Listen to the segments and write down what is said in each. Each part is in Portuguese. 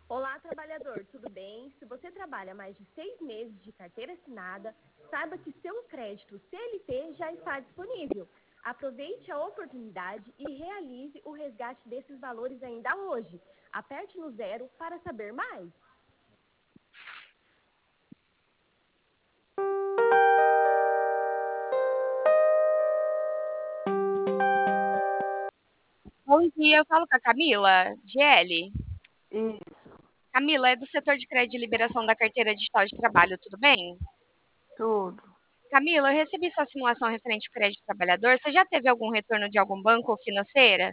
Olá, trabalhador, tudo bem? Se você trabalha mais de 6 meses de carteira assinada, saiba que seu crédito CLT já está disponível. Aproveite a oportunidade e realize o resgate desses valores ainda hoje. Aperte no 0 para saber mais. Bom dia, eu falo com a Camila, GL. Isso, Camila, é do setor de crédito e liberação da carteira digital de trabalho, tudo bem? tudo. Camila, eu recebi sua simulação referente ao crédito trabalhador. Você já teve algum retorno de algum banco ou financeira?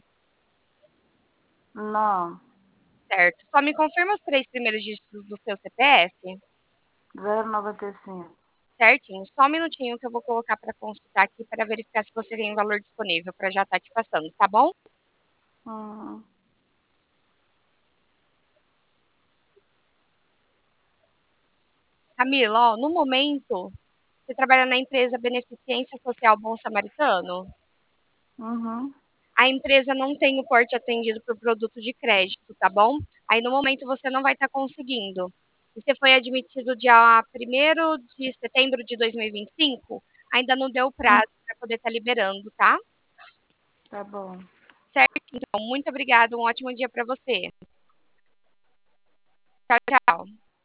Não, Certo. Só me confirma os 3 primeiros dígitos do seu CPF? 0,95. Certinho. Só um minutinho que eu vou colocar para consultar aqui para verificar se você tem valor disponível para já estar te passando, tá bom? Uhum. Camila, ó, no momento, você trabalha na empresa Beneficência Social Bom Samaritano? Uhum. A empresa não tem o porte atendido por produto de crédito, tá bom? Aí no momento você não vai estar conseguindo. Você foi admitido dia 1º de setembro de 2025, ainda não deu prazo para poder estar liberando, tá? Tá bom. Certo? Então, muito obrigada, um ótimo dia para você. Tchau, tchau.